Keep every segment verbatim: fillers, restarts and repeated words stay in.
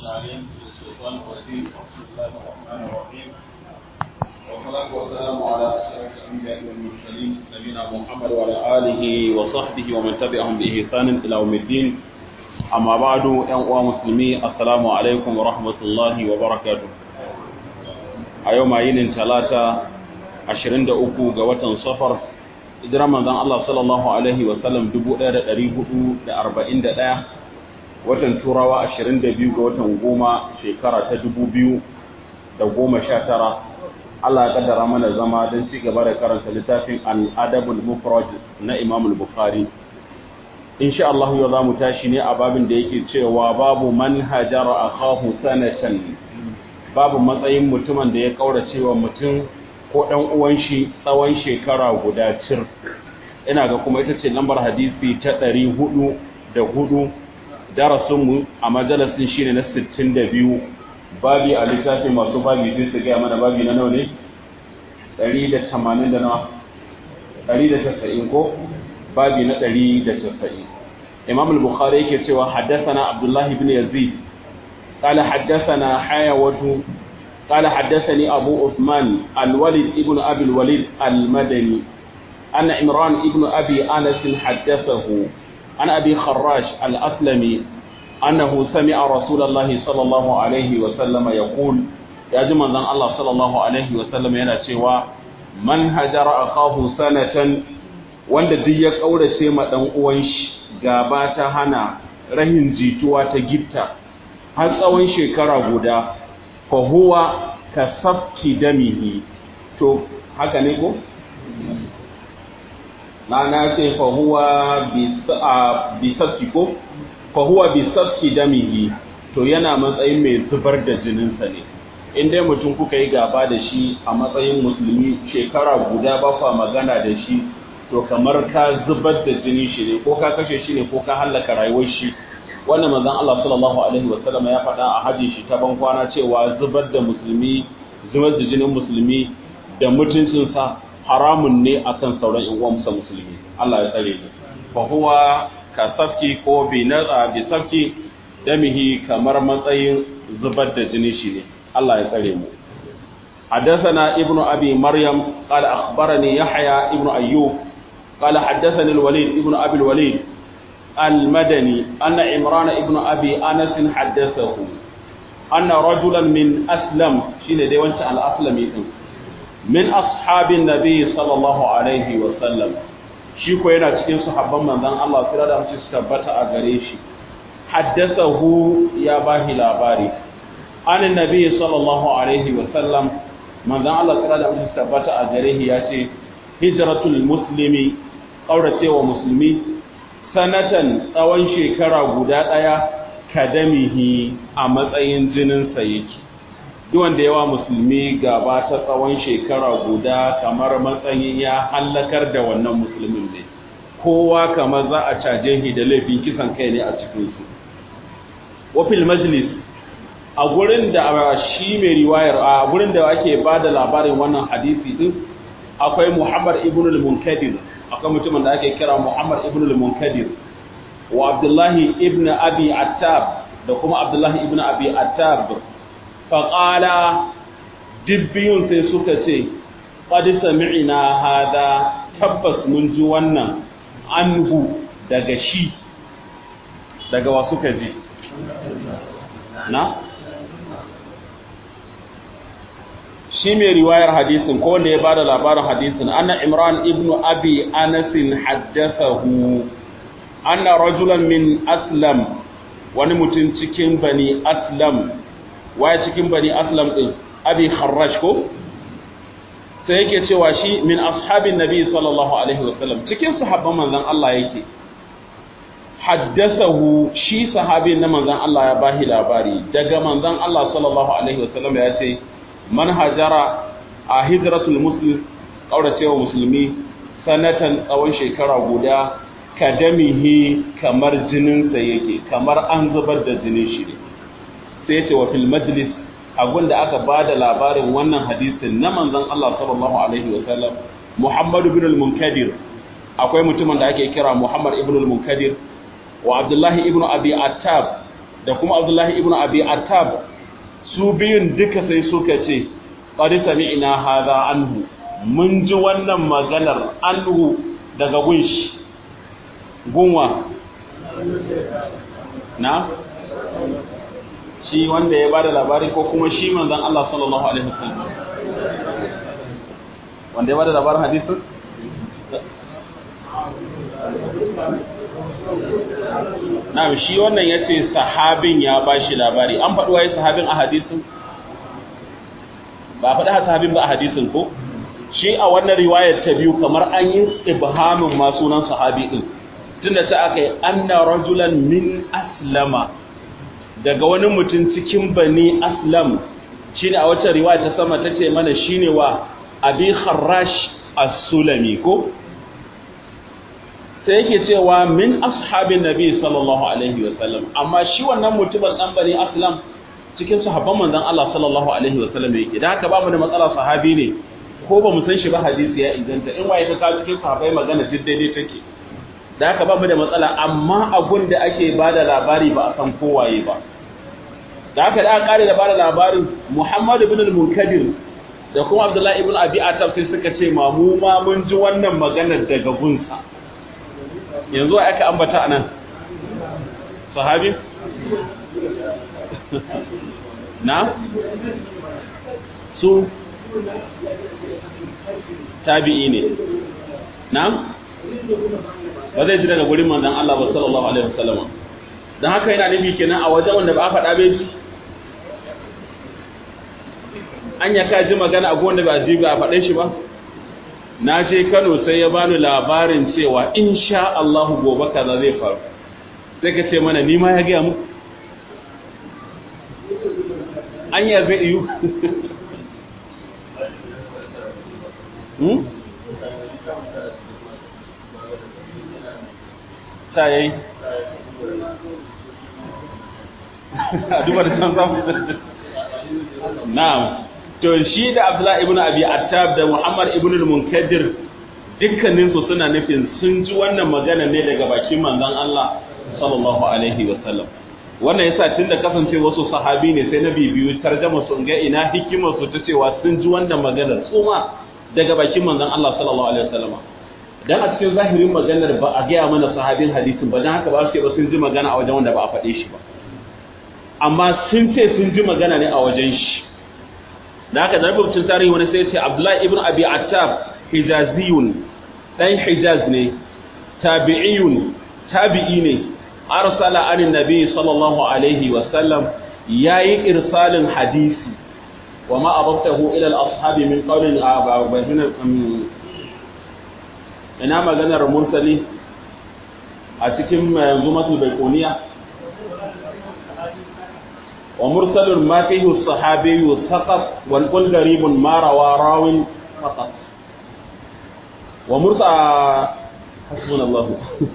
العليم من الشيطان الرجيم بسم الله الرحمن الرحيم والصلاة والسلام على أشرف الأنبياء والمرسلين نبينا محمد وعلى آله وصحبه ومن تبعهم بإحسان إلى يوم الدين أما بعد أيها المسلمين السلام عليكم ورحمة الله وبركاته أيوم عين ثلاثة عشرين دقيقة جوة صفر hijirar manzon Allah sallallahu alaihi wa sallam dubu ɗaya da ɗari hudu da arba'in da ɗaya watan turawa ashirin da biyu ga watan goma shekara ta dubu biyu da goma sha tara Allah ya kaddara mana zama don ci gaba da karanta littafin al-adabul mufrad na Imam al-Bukhari insha Allah yau zamu tashi ne a babin da yake cewa babu man hajara akahu sanatan babu matsayin mutumin da ya kaurace wa mutum ko ɗan uwan shi tsawon shekara guda cir ina ga kuma ita ce lambar hadisi ta ɗari hudu da hudu darasinmu a majalisin shine na sittin da biyu babi a littafin masu babi sai su gaya mana babi na nawa ne ɗari da tamanin da nawa ɗari da tasa'in ko babi na ɗari da tasa'in imam al-bukhari yake cewa haddasana abdullahi ibn yazid قال حدثنا حيوة قال حدثني أبو عثمان الوليد ابن أبي الوليد المدني أن عمران ابن أبي أنس حدثه عن أبي خراش الأسلمي أنه سمع رسول الله صلى الله عليه وسلم يقول يا جماعة الله صلى الله عليه وسلم ينشوا من هجر أخاه سنة wanda duk ya kaurace ma dan uwan shi gaba ta hana rahin jituwa ta gifta har tsawon shekara guda fa huwa kasafki damihi to haka ne ko na na ce fa huwa bi safki ko fa huwa bi safki damihi to yana matsayin mai zubar da jininsa ne in dai mutum kuka yi gaba da shi a matsayin musulmi shekara guda ba fa magana da shi to kamar ka zubar da jinin shi ne ko ka kashe shi ne ko ka hallaka rayuwar shi wannan manzon Allah sallallahu alaihi wasallam ya faɗa a hajji shi ta ban kwana cewa zubar da musulmi zubar da jinin musulmi da mutuncinsa haramun ne akan sauran ƴan uwan musulmi Allah ya tsare mu fa huwa ka safki ko bi naza bi safki damihi kamar matsayin zubar da jini shi ne Allah ya tsare mu حدثنا ابن أبي مريم قال أخبرني يحيى ابن أيوب قال حدثني الوليد ابن أبي الوليد المدني أن عمران ابن أبي أنس حدثه أن رجلا من أسلم شين دي وانت الأسلمي من أصحاب النبي صلى الله عليه وسلم شيكو yana cikin sahabban manzon Allah sai da mutum tabbata a gare shi haddathahu ya bahi labari an annabi sallallahu alaihi wasallam manzon Allah sai da mutum tabbata a gare shi yace hijratul muslimi kauracewa musulmi sanatan tsawon shekara guda ɗaya kadamihi a matsayin jininsa yake duk wanda yawa musulmi gaba ta tsawon shekara guda kamar matsayin ya hallakar da wannan musulmin ne kowa kamar za a caje shi da laifin kisan kai ne a cikin su wafil majlis a gurin da shi mai riwayar a gurin da ake bada labarin wannan hadisi din akwai Muhammad ibn al-Munkadir akwai mutumin da ake kira Muhammad ibn al-Munkadir wa Abdullahi ibn Abi Attab da kuma Abdullahi ibn Abi Attab fa qala dibbiyun sai suka ce qad sami'na hada tabbas mun ji wannan anhu daga shi daga wa suka ji na shi mai riwayar hadisin ko wanda ya bada labarin hadisin anna Imran ibn Abi Anas haddathahu anna rajulan min Aslam wani mutum cikin bani Aslam waye cikin bani Aslam din Abi Kharraj ko sai yake cewa shi min ashabin nabi sallallahu alaihi wasallam cikin sahabban manzon Allah yake haddathahu shi sahabin na manzon Allah ya bahi labari daga manzon Allah sallallahu alaihi wasallam ya ce man hajara a hijratul muslim kauracewa musulmi sanatan tsawon shekara guda kadamihi kamar jininsa yake kamar an zubar da jinin shi ne sai ce wa fil majlis abin da aka bada labarin wannan hadisin na manzon Allah sallallahu alaihi wa sallam Muhammad ibn al-Munkadir akwai mutumin da ake kira Muhammad ibn al-Munkadir wa Abdullah ibn Abi Attab da kuma Abdullahi ibn Abi Attab su biyun duka sai suka ce qad sami'na hadha anhu mun ji wannan maganar anhu daga gunshi gunwa na shi wanda ya bada labari ko kuma shi manzon Allah sallallahu alaihi wasallam wanda ya bada labarin hadisin na'am shi wannan yace sahabin ya bashi labari an faɗi wai sahabin a hadisin ba faɗi sahabin ba a hadisin ko shi a wannan riwayar ta biyu kamar an yi ibhamin ma sunan sahabi din tunda ta aka yi anna rajulan min aslama daga wani mutum cikin bani aslam shine a wata riwaya ta sama tace mana shine wa abi kharrash as-sulami ko sai yake cewa min ashabin nabi sallallahu alaihi wasallam amma shi wannan mutumin dan bani aslam cikin sahabban manzon Allah sallallahu alaihi wasallam yake da haka ba mu da matsala sahabi ne ko ba mu san shi ba hadisi ya inganta in waye ta kawo cikin sahabbai magana duk daidai take da haka ba mu da matsala amma abun da ake bada labari ba a san kowaye ba da haka da aka kare da bada labarin Muhammad ibn al-Munkadir da kuma Abdullah ibn Abi Atab sai suka ce ma mu ma mun ji wannan maganar daga gunsa yanzu aka ambata anan sahabi na su tabi'i ne na ba zai ji daga gurin manzon Allah ba sallallahu alaihi wasallam dan haka yana nufi kenan a wajen wanda ba a faɗa bai ji an ya ka ji magana a wanda ba ji ba a faɗe shi ba na je Kano sai ya bani labarin cewa insha Allah gobe kaza zai faru sai ka ce mana ni ma ya ga mu anya zai yi hmm sai a duba da san samu na'am to shi da Abdullah ibn Abi Attab da Muhammad ibn al-Munkadir dukkanin su suna nufin sun ji wannan magana ne daga bakin manzon Allah sallallahu alaihi wasallam wannan yasa tunda kasance wasu sahabi ne sai na bibiyu tarjuma sun ga ina hikimar su ta cewa sun ji wannan maganar su ma daga bakin manzon Allah sallallahu alaihi wasallam dan a cikin zahirin maganar ba a ga mana sahabin hadisin ba dan haka ba su ce ba sun ji magana a wajen wanda ba a faɗe shi ba amma sun ce sun ji magana ne a wajen shi da haka da rubutun tarihi wani sai ce Abdullahi ibn Abi Attab hijaziyun dan Hijaz ne tabi'iyun tabi'i ne arsala anin nabi sallallahu alaihi wa sallam yayi irsalin hadisi wa ma abaqtahu ila al-ashabi min qawlin ababina ina maganar mursali a cikin manzumatul baiquniya ومرسل ما فيه الصحابي سقط والقل غريب ما روى راو فقط ومرسل حسبنا الله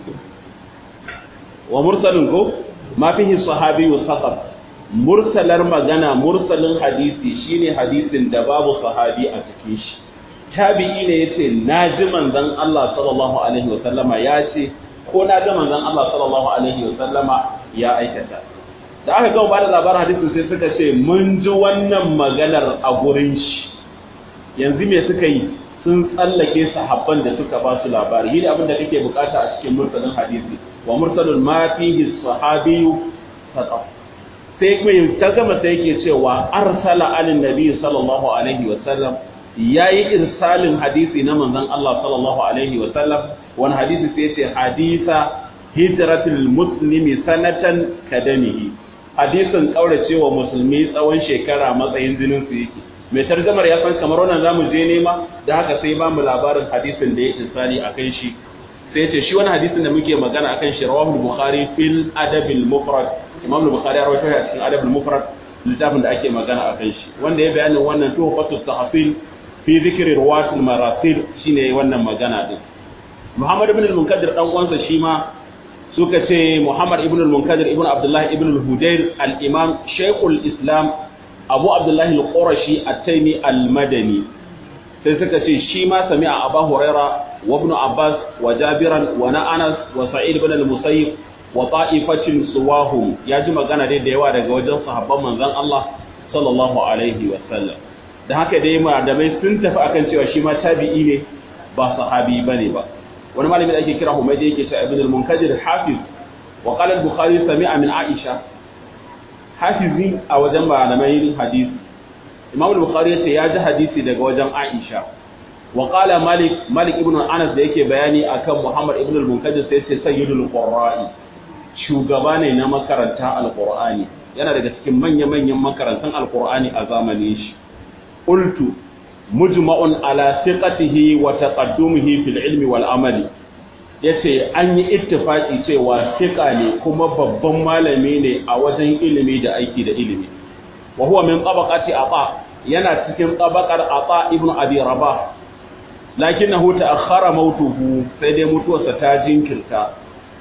ومرسل ما فيه الصحابي سقط مرسلر magana mursalin hadisi shine hadisin da babu sahabi a cikin shi tabi'i ne yace naji manzon Allah sallallahu alaihi wasallama yace ko naji manzon Allah sallallahu alaihi wasallama ya aikata da aka kawo ba da labarin hadisin sai suka ce mun ji wannan maganar a gurin shi yanzu me suka yi sun tsallake sahabban da suka ba su labari yi abin da kake bukata a cikin mursalin hadisi wa mursalun ma fihi sahabiyyu saqaf sai kuma ta gama sai yake cewa arsala alin nabi sallallahu alaihi wa sallam yayi irsalin hadisi na manzon Allah sallallahu alaihi wa sallam wani hadisi sai yace hadisa hijratul muslimi sanatan kadamihi hadisin kauracewa musulmi tsawon shekara matsayin jinin su yake mai tarjumar ya san kamar wannan zamu je nema da haka sai ba mu labarin hadisin da ya insani akan shi sai ce shi wani hadisin da muke magana akan shi rawahu bukhari fil adab al mufrad imam al-bukhari ya rawaito a cikin adab al mufrad littafin da ake magana akan shi wanda ya bayanin wannan tuhfatu tahfil fi dhikri rawat al marasil shine wannan magana din Muhammad ibn al-Munkadir dan uwansa shi ma suka ce Muhammad ibn al-Munkadir ibn Abdullah ibn al-Hudayr al-Imam Shaykhul Islam Abu Abdullah al-Qurashi at-Taymi al-Madani sai suka ce shi ma sami'a Abu Huraira wa ibn Abbas wa Jabiran wa Anas wa Sa'id ibn al-Musayyib wa ta'ifatin suwahum ya ji magana dai da yawa daga wajen sahabban manzon Allah sallallahu alaihi wa sallam da haka dai malamai sun tafi akan cewa shi ma tabi'i ne ba sahabi bane ba wani malami da ake kira Humaydi yake cewa Ibn al-Munkadir hafiz wa qala al-Bukhari sami'a min Aisha hafizi a wajen malamai hadisi Imam al-Bukhari yace ya ji hadisi daga wajen Aisha wa qala Malik Malik ibn Anas da yake bayani akan Muhammad ibn al-Munkadir sai yace sayyidul qurra'i shugaba ne na makaranta al-Qur'ani yana daga cikin manya-manyan makarantan al-Qur'ani a zamanin shi qultu mujma'un ala thiqatihi wa taqaddumihi fil ilmi wal amali yace an yi ittifaqi cewa thiqa ne kuma babban malami ne a wajen ilimi da aiki da ilimi wa huwa min tabaqati ata yana cikin tabaqar ata ibn abi rabah lakinnahu ta'akhkhara mautuhu sai dai mutuwarsa ta jinkirta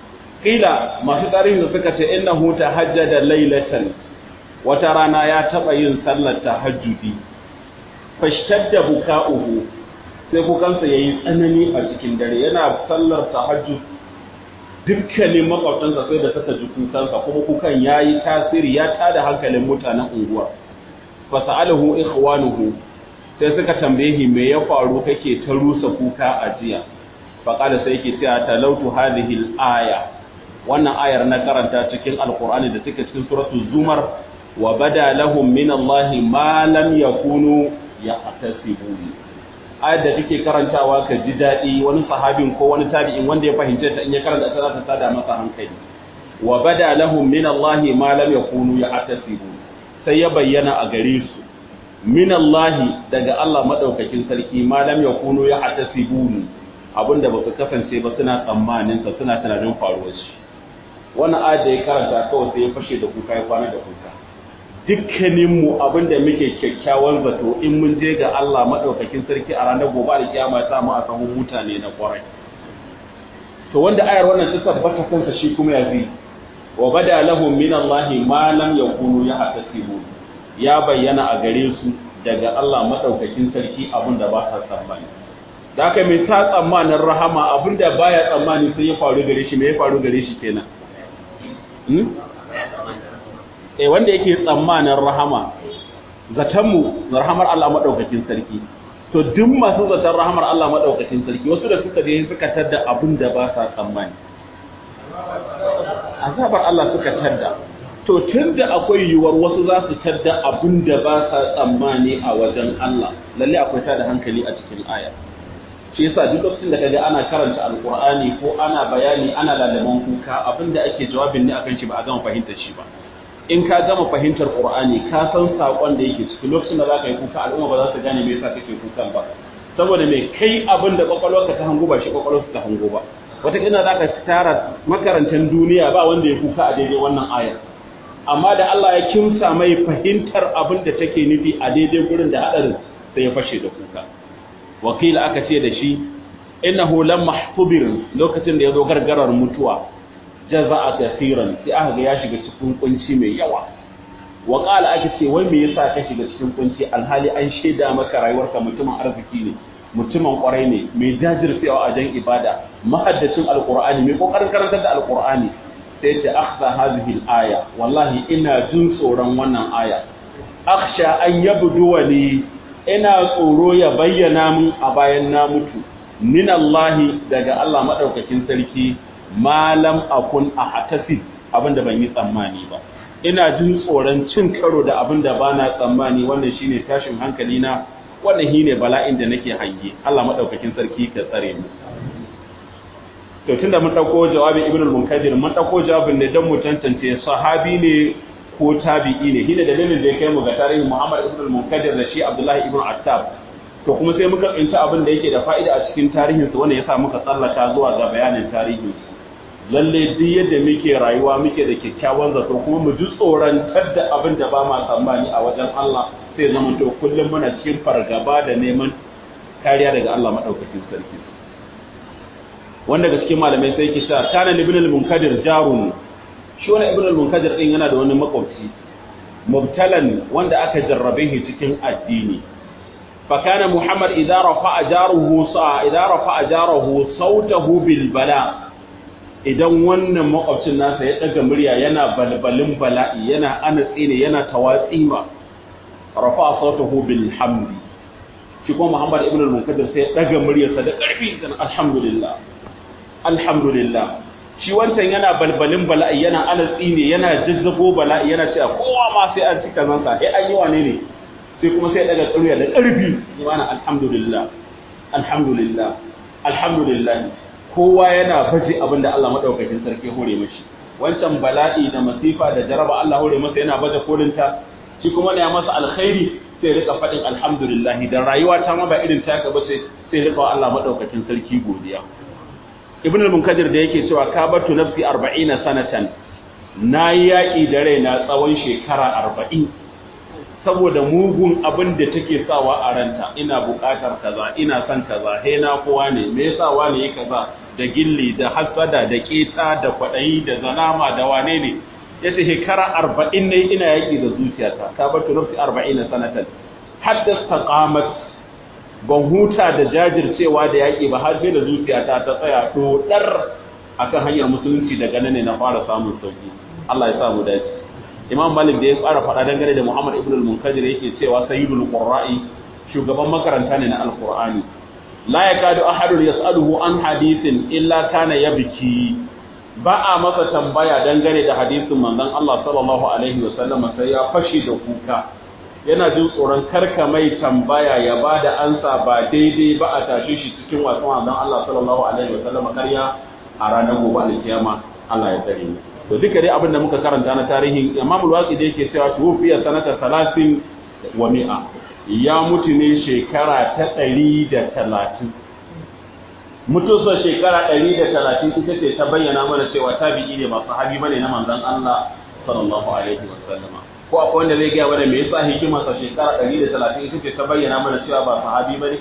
kila masu tarihi suka ce innahu tahajjada laylatan wata rana ya taba yin sallar tahajjudi fashtadda buka'uhu sai kukansa yayi tsanani a cikin dare yana sallar tahajjud dukkanin makwabtansa sai da suka ji kukansa kuma kukan yayi tasiri ya tada hankalin mutanen unguwa fasalahu ikhwanuhu sai suka tambaye me ya faru kake ta rusa kuka a jiya faqala sai yake cewa talautu hadhihi al-aya wannan ayar na karanta cikin alqur'ani da take cikin suratul zumar wa bada lahum min allahi ma lam yakunu yahtasibun ayar da take karantawa ka ji dadi wani sahabin ko wani tabi'in wanda ya fahimce ta in ya karanta ta za ta sada masa hankali wa bada lahum min allahi ma lam yakunu yahtasibun sai ya bayyana a gare su min allahi daga Allah madaukakin sarki ma lam yakunu yahtasibun abinda ba su kasance ba suna tsammanin sa suna tunanin faruwar shi wannan ayat da ya karanta kawai sai ya fashe da kuka ya kwana da kuka dukkaninmu abinda muke kyakkyawan zato in mun je ga Allah madaukakin sarki a ranar gobe da kiyama ya samu a sahun mutane na kwarai to wanda ayar wannan ta tabbata kansa shi kuma ya zai wa bada lahum min Allah ma lam yakunu yahtasibun ya bayyana a gare su daga Allah madaukakin sarki abinda ba sa tsammani da haka mai sa tsammanin rahama abinda baya tsammani sai ya faru gare shi me ya faru gare shi kenan eh wanda yake tsammanin rahama zatanmu rahamar Allah madaukakin sarki to duk masu zaton rahamar Allah madaukakin sarki wasu da suka je suka tadda abin da ba sa tsammani azabar Allah suka tadda to tunda akwai yiwuwar wasu za su tadda abin da ba sa tsammani a wajen Allah lalle akwai tada hankali a cikin aya shi yasa duk lokacin da kaga ana karanta alqur'ani ko ana bayani ana lalaman kuka abinda ake jawabin ne akan shi ba a gama fahimtar shi ba in ka gama fahimtar qur'ani ka san sakon da yake cikin lokacin da zaka yi kuka al'umma ba za su gane me yasa kake kukan ba saboda me kai abinda kwakwalwarka ta hango ba shi kwakwalwarka ta hango ba wata kina zaka tara makarantan duniya ba wanda ya kuka a daidai wannan aya amma da Allah ya kimsa mai fahimtar abin da take nufi a daidai gurin da hadarin sai ya fashe da kuka wakila aka ce da shi innahu lam mahfubir lokacin da yazo gargarar mutuwa jaza'a kaseeran sai aka ga ya shiga cikin kunci mai yawa wa qala aka ce wai me yasa ka shiga cikin kunci alhali an sheda maka rayuwarka mutumin arziki ne mutumin kwarai ne mai jajircewa a jan ibada mahaddacin alqur'ani mai kokarin karantar da alqur'ani sai ce akhza hadhihi alaya wallahi ina jin tsoron wannan aya akhsha an yabduwani ina tsoro ya bayyana mun a bayan na mutu min Allahi daga Allah madaukakin sarki malam akun ahtasib abinda ban yi tsammani ba ina jin tsoron cin karo da abinda bana tsammani wannan shine tashin hankali na wannan shine bala'in da nake hange Allah madaukakin sarki ka tsare mu to tunda mun dauko jawabin Ibn al-Munkadir mun dauko jawabin ne dan mu tantance sahabi ne ko tabi'i ne shine dalilin da ya kai mu ga tarihin Muhammad ibn al-Munkadir da shi Abdullah ibn Attab to kuma sai muka tsinta abin da yake da fa'ida a cikin tarihin su wanda yasa muka tsallaka zuwa ga bayanin tarihi lalle duk yadda muke rayuwa muke da kyakkyawan zato kuma mu ji tsoron tadda abin da ba ma tsammani a wajen Allah sai zama to kullum muna cikin fargaba da neman kariya daga Allah madaukakin sarki wanda ga cikin malamai sai ke sha kana ibn al-Munkadir jarun shi wani ibn al-Munkadir din yana da wani makwabci mubtalan wanda aka jarrabe shi cikin addini fa kana Muhammad idza rafa'a jaruhu sa idza rafa'a jaruhu sautahu bil bala idan wannan makwabcin nasa ya daga murya yana balbalin bala'i yana anatsi ne yana tawatsima rafa sautahu bil hamdi shi kuma Muhammad ibn al-Munkadir sai ya daga muryarsa da ƙarfi dan alhamdulillah alhamdulillah shi wancan yana balbalin bala'i yana anatsi ne yana jizzago bala'i yana cewa kowa ma sai an cika zansa sai an yi wane ne sai kuma sai ya daga murya da ƙarfi yana alhamdulillah alhamdulillah alhamdulillah kowa yana baje abin da Allah madaukakin sarki hore mashi wancan bala'i da masifa da jaraba Allah hore masa yana baje kolinta shi kuma ne ya masa alkhairi sai rika fadin alhamdulillah da rayuwa ta ma ba irin ta ka bace sai rika wa Allah madaukakin sarki godiya Ibn al-Munkadir da yake cewa kabatu nafsi arba'ina sanatan nayi yaki da raina tsawon shekara arba'in saboda mugun abin da take sawa a ranta ina buƙatar kaza ina son kaza he na kowa ne me yasa wane yake kaza da gilli da hasada da keta da kwadayi da zanama da wane ne yace shekara arba'in ne ina yaki da zuciyata ka bar nafsi arba'ina sanatan hatta taqamat ban huta da jajircewa da yaki ba har sai da zuciyata ta tsaya dodar akan hanyar musulunci daga nan ne na fara samun sauki Allah ya sa mu dace Imam Malik da ya fara faɗa dangane da Muhammad ibn al-Munkadir yake cewa sayyidul qurra'i shugaban makaranta ne na al-Qur'ani la yakadu ahadun yas'aluhu an hadithin illa kana yabki ba a masa tambaya dangane da hadisin manzon Allah sallallahu alaihi wa sallam sai ya fashi da kuka yana jin tsoron karka mai tambaya ya bada ansa ba daidai ba a tashi shi cikin wasan manzon Allah sallallahu alaihi wa sallam karya a ranar gobe al-kiyama Allah ya tsare mu to duka dai abin da muka karanta na tarihin Imam al-Waqidi yake cewa tufiya sanata talatin wa mi'a ya mutu ne shekara ta ɗari da talatin mutuwar shekara ɗari da talatin ita ce ta bayyana mana cewa tabi'i ne ba sahabi bane na manzon Allah sallallahu alaihi wa sallama ko akwai wanda zai ga mana me yasa hikimar sa shekara ɗari da talatin ita ce ta bayyana mana cewa ba sahabi bane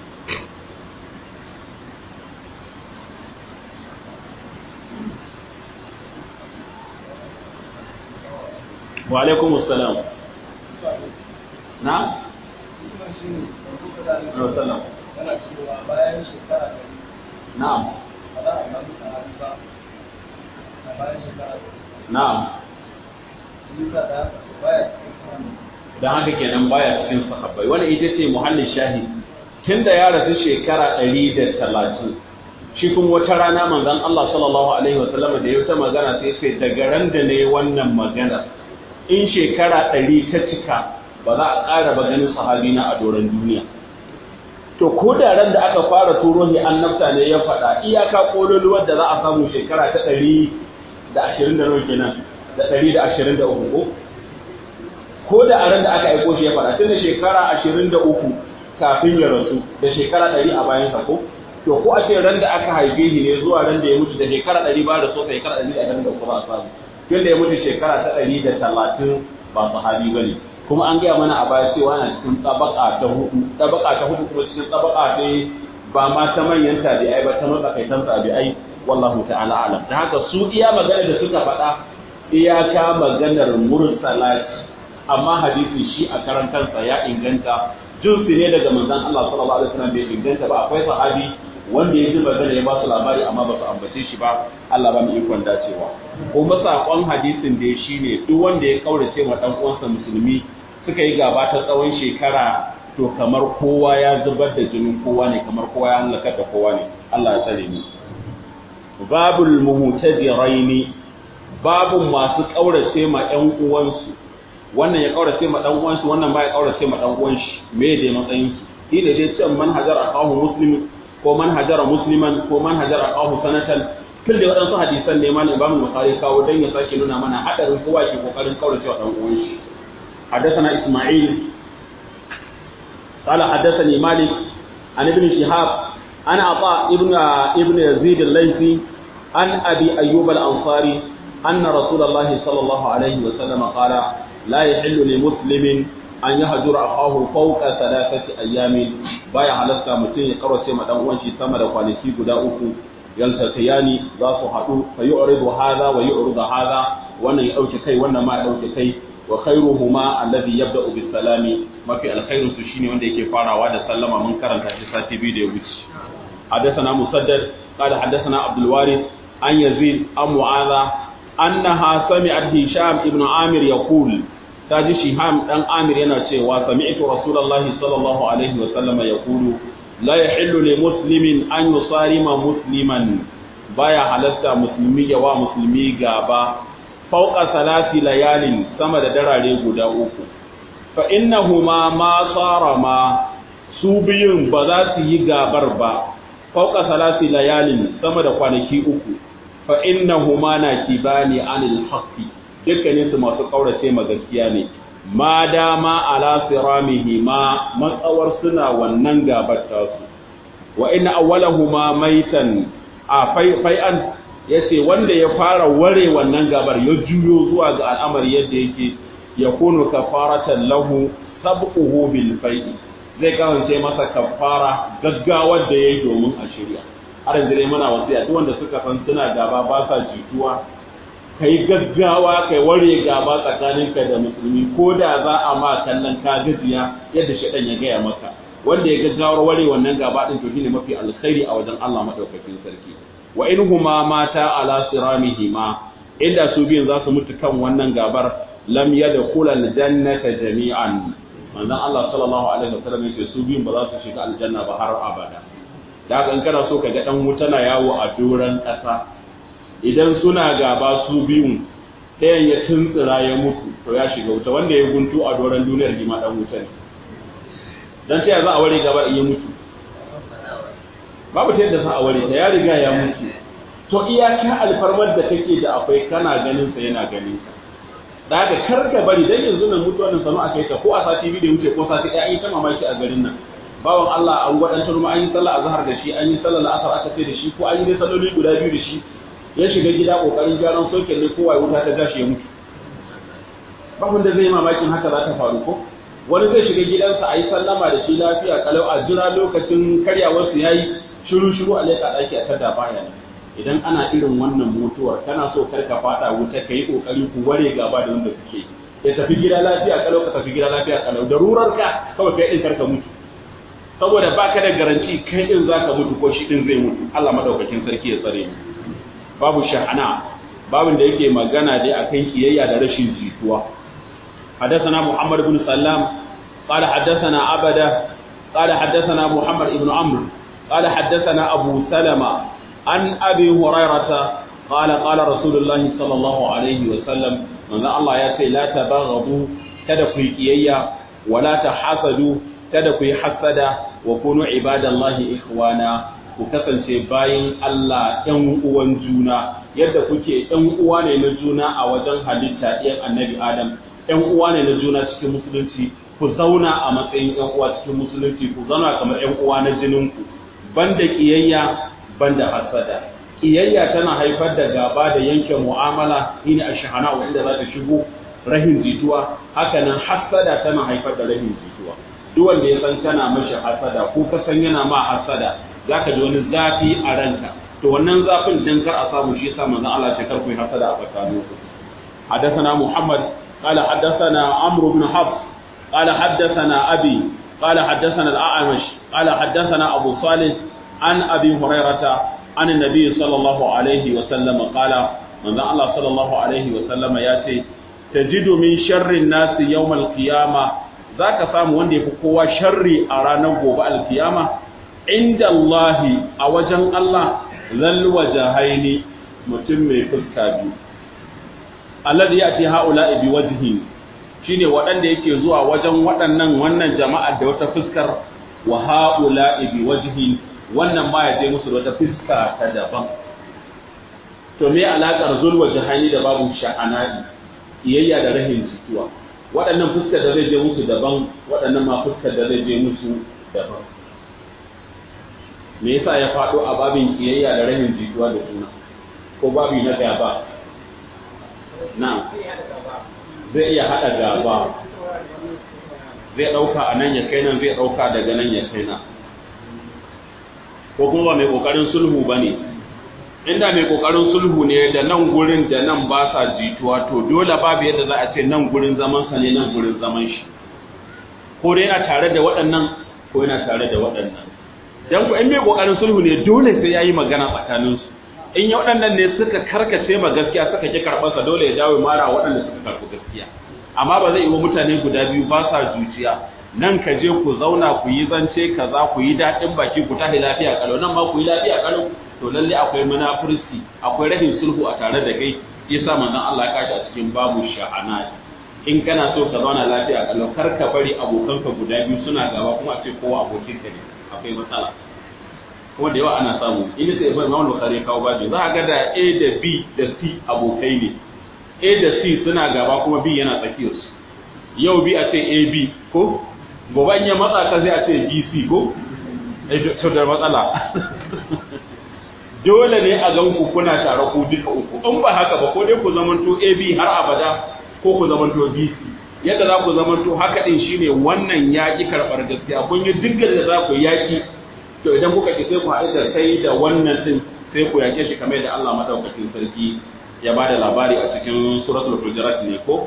wa alaikum assalam na Rasulullah kana cewa bayan shekara na'am na'am dan haka kenan baya cikin sahabbai wannan ita ce muhallin shahid tunda ya rasu shekara ɗari da talatin shi kuma wata rana manzon Allah sallallahu alaihi wasallam da ya ta magana sai sai daga ran da ne wannan magana in shekara ɗari ta cika ba za a ƙara ba ganin sahabi na a doron duniya to ko da ran da aka fara turo ni annabta ne ya faɗa iyaka kololuwar da za a samu shekara ta ɗari da ashirin da nawa kenan da ɗari da ashirin da uku ko ko da a ran da aka aiko shi ya faɗa tun da shekara ashirin da uku kafin ya rasu da shekara ɗari a bayansa ko to ko a ce ran da aka haife shi ne zuwa ran da ya mutu da shekara ɗari ba da so shekara ɗari da ashirin da uku ba a samu tun da ya mutu shekara ta ɗari da talatin ba sahabi ba ne kuma an gaya mana a baya cewa na cikin tabaka ta hudu tabaka ta hudu kuma cikin tabaka ce ba ma ta manyan tabi'ai ba ta matsakaitan tabi'ai wallahu ta'ala alam da haka su iya magana da suka faɗa iyaka maganar mursalat amma hadisi shi a karan kansa ya inganta jinsi ne daga manzon Allah sallallahu alaihi wasallam bai inganta ba akwai sahabi wanda ya ji magana ya ba su labari amma ba su ambace shi ba Allah ba mu ikon dacewa kuma sakon hadisin da shi ne duk wanda ya kaurace wa dan uwansa musulmi suka yi gaba ta tsawon shekara to kamar kowa ya zubar da jinin kowa ne kamar kowa ya halaka da kowa ne Allah ya tsare ni babul muhtadiraini babun masu kaurace ma ɗan uwansu wannan ya kaurace ma dan uwansu wannan ba ya kaurace ma dan uwan shi me dai matsayin su shi ne dai cewa manhajar akahu muslim ko manhajara musliman ko manhajara akahu sanatan tun da waɗansu hadisan ne malam Imam Bukhari kawo dan ya sake nuna mana hadarin kowa ke kokarin kaurace wa dan uwan shi حدثنا إسماعيل قال حدثني مالك عن ابن شهاب عن عطاء ابن ابن يزيد الليثي عن أبي أيوب الأنصاري أن رسول الله صلى الله عليه وسلم قال لا يحل لمسلم أن يهجر أخاه فوق ثلاثة أيام بايع على السامتين يقرأ سيما دموانشي سما دفانيسي قداؤكو يلتقياني ذا صحته فيعرض هذا ويعرض هذا وانا يأوك كي وانا ما يأوك كي وخيرهما الذي يبدأ بالسلام ما في الخير سشيني وانده يكي فارا وعد سلم من كرن تحساتي بيدي ويتش حدثنا مسدد قال حدثنا عبد الوارث an yazid an mu'adha annaha sami'at hisham ibn amir yaqul taji shiham dan amir yana cewa sami'tu rasulullahi sallallahu alaihi wa sallam yaqulu la yahillu li muslimin an yusarima musliman baya halatta musulmi yawa musulmi gaba fauqa salati layalin sama da darare guda uku fa innahuma ma sarama su biyun ba za su yi gabar ba fauqa salati layalin sama da kwanaki uku fa innahuma nakibani anil haqqi dukkanin su masu kaurace ma gaskiya ne ma dama ala siramihi ma matsawar suna wannan gabar tasu wa inna awwalahuma maitan a fai'an yace wanda ya fara ware wannan gabar ya juyo zuwa ga al'amari yadda yake yakunu kafaratan lahu sabquhu bil fai'i zai kawance masa kafara gaggawar da yayi domin a shirya har yanzu dai muna wasiya duk wanda suka san suna gaba ba sa jituwa kai gaggawa kai ware gaba tsakaninka da musulmi ko da za a ma kallon ka gajiya yadda shedan ya gaya maka wanda ya gaggawar ware wannan gaba din to shine mafi alkhairi a wajen Allah madaukakin sarki wa inhuma mata ala siramihima inda su biyan za su mutu kan wannan gabar lam yadkhulal jannata jami'an manzon Allah sallallahu alaihi wasallam yace su biyan ba za su shiga aljanna ba har abada da haka in kana so ka ga dan wuta na yawo a doran kasa idan suna gaba su biyun ɗayan ya tuntsira ya mutu to ya shiga wuta wanda ya guntu a doran duniyar gima dan wuta ne dan sai za a ware gaba in ya mutu babu ta yadda za a ware ta ya riga ya mutu to iyaka alfarmar da kake da akwai kana ganin sa yana ganin ka da haka kar ka bari dan yanzu nan mutuwar nan sanu akai ta ko a sati biyu da wuce ko sati ɗaya an yi ta mamaki a garin nan bawan Allah an gwadantar mu an yi sallah azhar da shi an yi sallah asar aka ce da shi ko an yi dai salloli guda biyu da shi ya shiga gida kokarin gyaran soket ne kowa wuta ta gashi ya mutu ba wanda zai mamakin haka za ta faru ko wani zai shiga gidansa a yi sallama da shi lafiya kalau a jira lokacin karyawarsu ya yi shiru-shiru a leƙa ɗaki a tada baya ne idan ana irin wannan mutuwar kana so kar ka faɗa wuta ka yi ƙoƙari ku ware gaba da wanda suke ya tafi gida lafiya kalau ka tafi gida lafiya kalau da rurar ka kawai kai ɗin kar ka mutu saboda baka da garanti kai ɗin za ka mutu ko shi ɗin zai mutu Allah madaukakin sarki ya tsare mu babu shahana babin da yake magana dai akan kiyayya da rashin jituwa حدثنا محمد بن سلام قال حدثنا عبده قال حدثنا محمد بن عمرو قال حدثنا أبو سلمة عن أبي هريرة قال قال رسول الله صلى الله عليه وسلم من الله يأتي لا تبغضوا تدكوا كييا ولا تحسدوا تدكوا حسدا وكونوا عباد الله إخوانا وكسنشي باين الله ɗan uwan juna yadda kuke ɗan uwa ne na juna a wajen halitta ɗiyan annabi Adam ‘yan uwa ne na juna cikin musulunci, ku zauna a matsayin ‘yan uwa cikin musulunci, ku zauna kamar ‘yan uwa na jininku, banda ƙiyayya, banda hasada. Ƙiyayya tana haifar da gaba da yanke mu'amala, ini a shahana inda za ta shigo rahin jituwa, hakanan hasada tana haifar da rahin jituwa. Duk wanda ya san kana mashi hasada, ko ka san yana ma hasada, za ka ji wani zafi a ranka. To wannan zafin dan kar a samu shi yasa manzon Allah ce kar ku yi hasada a tsakaninku. حدثنا محمد قال حدثنا عمرو بن حفص قال حدثنا أبي قال حدثنا الأعمش قال حدثنا أبو صالح عن أبي هريرة عن النبي صلى الله عليه وسلم قال من الله صلى الله عليه وسلم ياتي تجد من شر الناس يوم القيامة ذاك سام وندي فكوا شر أرانا غوبا القيامة عند الله أوجن الله ذل وجهين متم فسكابي alladhi yati haula'i biwajhin shine waɗanda yake zuwa wajen waɗannan wannan jama'a da wata fuskar wa haula'i biwajhin wannan ma ya je musu da wata fuska ta daban to me alakar zulwa jahani da babu sha'anai iyayya da rahin jituwa waɗannan fuskar da zai je musu daban waɗannan ma fuskar da zai je musu daban me yasa ya faɗo a babin iyayya da rahin jituwa da juna ko babi na gaba na zai iya haɗa gaba zai ɗauka a nan ya kai nan zai ɗauka daga nan ya kai nan ko kuma ba mai ƙoƙarin sulhu ba ne inda mai ƙoƙarin sulhu ne da nan gurin da nan ba sa jituwa to dole babu yadda za a ce nan gurin zaman sa ne nan gurin zaman shi ko dai yana tare da waɗannan ko yana tare da waɗannan dan ku in mai ƙoƙarin sulhu ne dole sai yayi magana tsakaninsu in yi waɗannan ne suka karkace ma gaskiya suka ki karɓarsa dole ya jawo mara waɗanda suka karɓi gaskiya amma ba zai yi wa mutane guda biyu ba sa zuciya nan ka je ku zauna ku yi zance kaza ku yi daɗin baki ku tahi lafiya kalau nan ma ku yi lafiya kalau to lalle akwai munafurci akwai rahin sulhu a tare da kai yasa manzon Allah ya kashi a cikin babu sha'ana in kana so ka zauna lafiya kalau kar ka bari abokanka guda biyu suna gaba kuma a ce kowa abokinka ne akwai matsala kuma da yawa ana samu in sai Imam Bukhari kawo babu za a ga da A da B da C abokai ne A da C suna gaba kuma B yana tsakiyar su yau B a ce A B ko gobe in ya matsa ka sai a ce B C ko eh to da matsala dole ne a gan ku kuna tare ku duka uku in ba haka ba ko dai ku zamanto A B har abada ko ku zamanto B C yadda za ku zamanto haka din shine wannan yaki karbar gaskiya kun yi dukkan da za ku yaki to idan kuka ki sai ku haɗu da kai da wannan din sai ku yake shi kamar da Allah madaukakin sarki ya bada labari a cikin suratul hujurat ne ko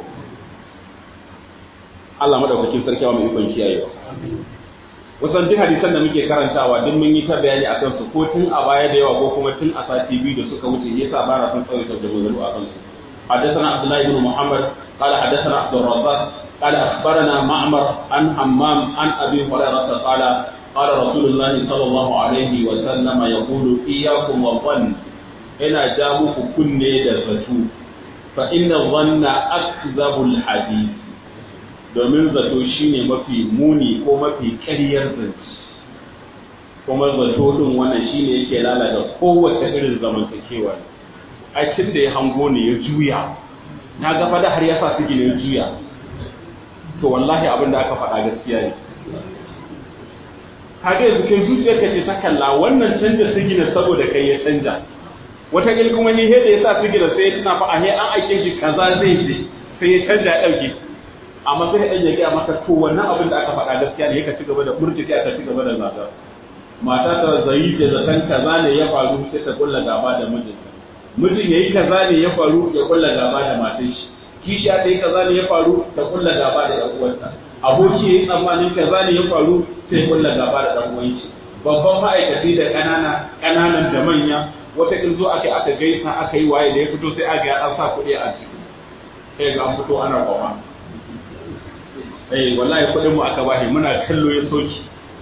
Allah madaukakin sarki ya mai ikon kiyayewa wasan duk hadisan da muke karantawa duk mun yi ta bayani akan su ko tun a baya da yawa ko kuma tun a sati biyu da suka wuce yasa ba na son tsawaita da magana akan su حدثنا عبد الله بن محمد قال حدثنا عبد الرزاق قال اخبرنا معمر عن حمام عن ابي هريره قال قال رسول الله صلى الله عليه وسلم يقول إياكم والظن إنا جابوك كني دفتو فإن الظن أكذب الحديث domin zato shine mafi muni ko mafi ƙaryar zance kuma zato din wannan shine yake lalata kowace irin zamantakewa a cikin da ya hango ne ya juya na ga fada har ya sa su gine ya juya to wallahi abin da aka faɗa gaskiya ne kage yanzu kai zuciyarka ce ta kalla wannan canja sigina saboda kai ya canja wata gil kuma ni he da yasa sigina sai tana fa a he an aike shi kaza zai je sai ya canja ya dauke amma sai dan ya ga maka to wannan abin da aka faɗa gaskiya ne yake ci gaba da murtiki aka ci gaba da zaga mata ta zayi da zatan kaza ne ya faru sai ta kulla gaba da mijinta mijin yayi kaza ne ya faru ya kulla gaba da matar shi kishiya ta yi kaza ne ya faru ta kulla gaba da ƴan uwarta aboki yayi tsammanin kaza ne ya faru sai kulla gaba da dan uwan shi babban ma'aikaci da kanana kananan da manya wata kin zo aka aka gaisa aka yi waye da ya fito sai aga ya dan sa kuɗi a ciki sai ga an fito ana kwama eh wallahi kuɗin mu aka bashi muna kallo ya soki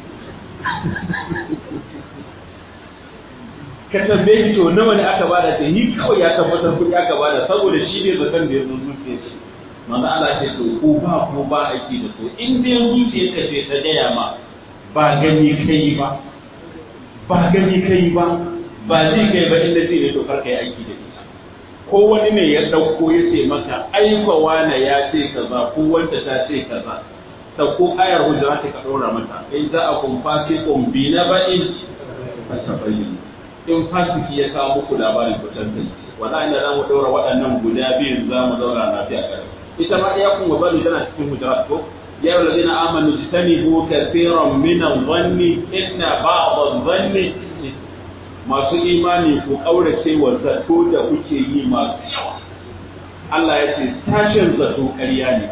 ka tambaye shi to nawa ne aka bada ta ni kawai ya tabbatar kuɗi aka bada saboda shi ne zaton da ya zo zuciya shi manzo Allah ce to ko ba ko ba aiki da so in dai zuciya ka ce ta gaya ma ba gani kai ba ba gani kai ba ba zai kai ba inda zai ne to kar kai aiki da ita ko wani ne ya dauko ya ce maka aika wana ya ce kaza ko wanda ta ce kaza ta ko ayar hujra ta ka dora mata in za a kun fasiqun bi naba'in fatabayyin in fasiki ya kawo muku labarin kutan kai wala ina za mu daura waɗannan guda biyun za mu zauna lafiya kare ita ma iya kun wabalu tana cikin hujrat ko ya alladhina amanu jitanibu kathiran min adh-dhanni inna ba'd adh-dhanni masu imani ku kaurace wa zato da kuke yi masu yawa Allah ya ce sashen zato ƙarya ne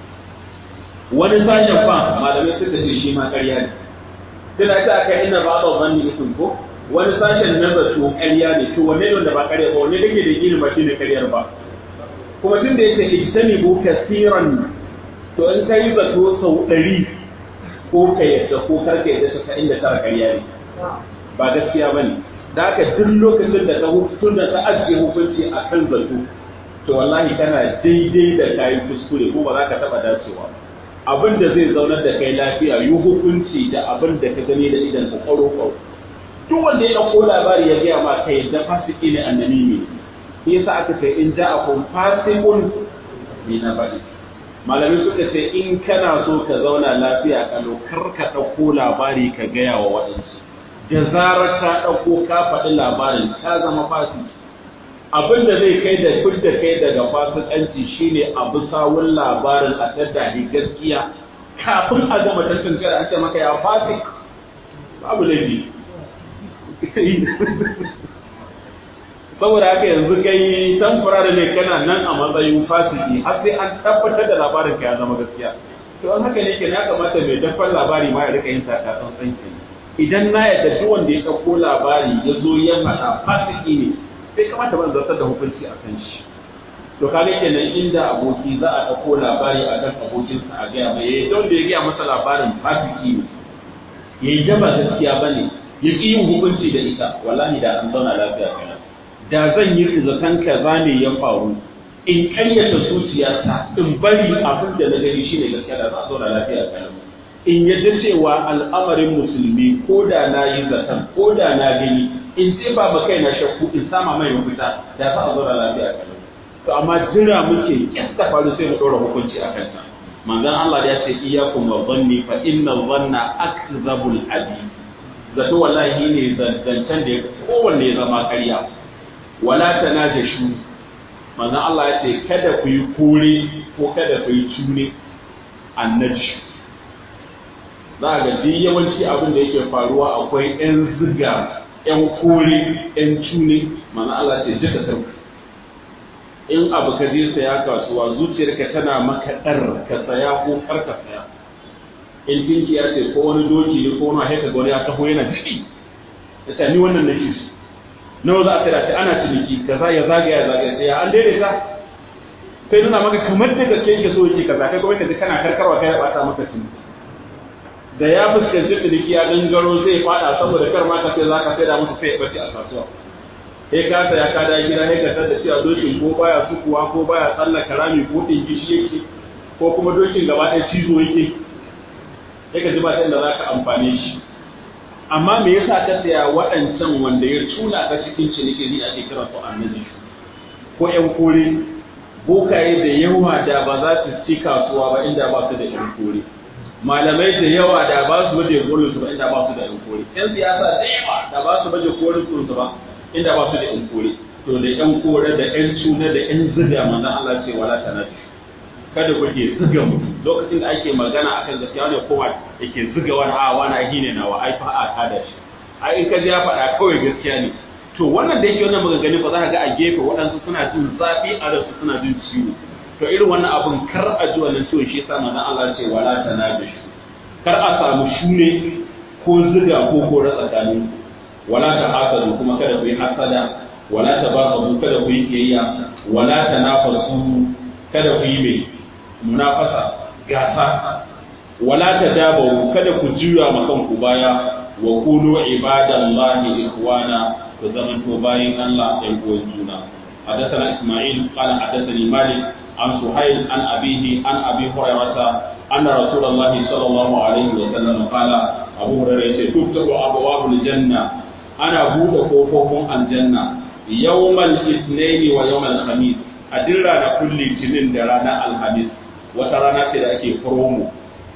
wani sashen fa malamai suka ce shi ma ƙarya ne tana ta aka inna ba'd adh-dhanni ism ko wani sashen na zato ƙarya ne to wanne ne da ba ƙarya ba wanne dake da gini ba shine ƙaryar ba kuma tun da yake ijtanibu kaseeran to in kai zato sau ɗari ko ka yadda ko kar ka yadda ta inda tara ƙarya ne ba gaskiya bane da haka duk lokacin da ka hukun da ka ajiye hukunci a kan zato to wallahi kana daidai da kayi kuskure ko ba za ka taɓa dacewa abin da zai zaunar da kai lafiya yi hukunci da abin da ka gani da idan ka ƙwaro ƙwaro duk wanda ya ɗauko labari ya gaya ma kai da fasiki ne annabi ne shi yasa aka ce in ja'akum fasiqun bi nabai malamai suka ce in kana so ka zauna lafiya kalo kar ka ɗauko labari ka gaya wa waɗansu da zarar ka ɗauko ka faɗi labarin ka zama fasiki abin da zai kai da fidda kai daga fasikanci shine abu sawun labarin a taddahi gaskiya kafin a gama tantance da ake maka ya fasik babu laifi saboda haka yanzu kai tamfura da ne kana nan a matsayin fasiki har sai an tabbatar da labarin ka ya zama gaskiya to an haka ne ke na kamata mai daffar labari ma ya rika yin taka tsantsan ke idan na yadda duk wanda ya ɗauko labari ya zo ya faɗa fasiki ne bai kamata ban zartar da hukunci a kan shi to kaga kenan inda aboki za a dauko labari a kan abokinsa a gaya mai yayi don da ya gaya masa labarin fasiki ne yayi da ba gaskiya bane ya ki yin hukunci da ita wallahi da an zauna lafiya kenan da zan yi zaton kaza ne ya faru in kayyata zuciyarsa in bari abin da na gani shine gaskiya da za a zauna lafiya kenan in yadda cewa al'amarin musulmi ko da na yi zaton ko da na gani in ce ba ba kai na shakku in sama mai mafita da za a zauna lafiya kenan to amma jira muke kyasta faru sai mu ɗora hukunci a kanta manzon Allah ya ce iyyakum wa dhanni fa inna dhanna akzabul hadith zato wallahi ne zancen da kowanne zama ƙarya wala tanajashu manzon Allah ya ce kada ku yi kore ko kada ku yi tune annaji za ga duk yawanci abin da yake faruwa akwai ƴan ziga ƴan kore ƴan tune manzon Allah ya ce duka sarku in abu ka je saya kasuwa zuciyarka tana maka ɗar ka saya ko kar ka saya in dinki ya ce ko wani doki ne ko wani haika ga wani ya taho yana ciki ya ce ni wannan nake su nawa za a tsira ce ana ciniki kaza ya zagaya ya zagaya sai an daidaita sai nuna maka kamar da gaske yake so yake kaza kai kuma kaje kana karkarwa kai ya bata maka ciniki da ya fuskanci ciniki ya gangaro zai fada saboda kar ma ka sai zaka sai da musu sai ya bace a kasuwa sai ka saya ka da gida sai ka tada cewa dokin ko baya sukuwa ko baya tsallaka rami ko dinki shi yake ko kuma dokin gaba ɗaya cizo yake sai ka ji ba da za ka amfane shi amma me yasa ka saya waɗancan wanda ya tuna ka cikin ciniki ne ake kira su annabi ko ƴan kore bokaye da yawa da ba za su ci kasuwa ba inda ba su da ƴan kore malamai da yawa da ba su baje kolin su ba inda ba su da ƴan kore ƴan siyasa da yawa da ba su baje kolin su ba inda ba su da ƴan kore to da ƴan kore da ƴan tuna da ƴan ziga manzon Allah ce wala tanajashu kada ku ke ziga mutum lokacin da ake magana akan gaskiya ne kowa yake ziga wani a wani ahi ne nawa ai fa a ta da shi ai in ka ji ya faɗa kawai gaskiya ne to wannan da yake wannan maganganu ba za ka ga a gefe waɗansu suna jin zafi a ransu suna jin ciwo to irin wannan abun kar a ji wannan ciwo shi yasa manzon Allah ce wala tanajashu kar a samu shune ko ziga ko kore tsakanin wala ta hasadu kuma kada ku yi hasada wala ta baghadu kada ku yi kiyayya wala ta nafasu kada ku yi mai munafasa gasa wala ta dabaru kada ku juya ma kanku baya wa kunu ibadallahi ikhwana ku zamanto bayin Allah ɗan uwan juna حدثنا إسماعيل قال حدثني مالك عن سهيل عن أبيه عن أبي هريرة أن رسول الله صلى الله عليه وسلم قال أبو هريرة تفتح أبواب الجنة أنا بوضع فوقهم الجنة يوم الاثنين ويوم الخميس أدرى كل اثنين درانا الخميس وترانا كده أكي فرومو